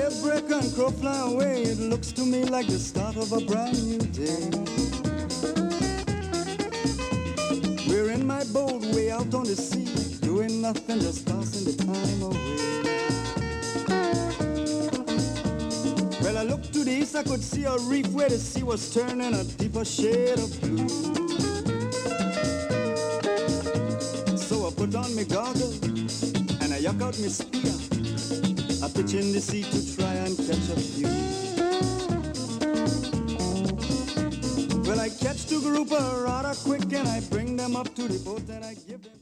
daybreak and crow fly away, it looks to me like the start of a brand new day. We're in my boat way out on the sea, doing nothing, just passing the time away. Well, I looked to the east, I could see a reef where the sea was turning a deeper shade of blue. So I put on my goggles and I yuck out my spear. I pitch in the sea to try and catch a few. Well, I catch two grouper rather quick and I bring them up to the boat and I give them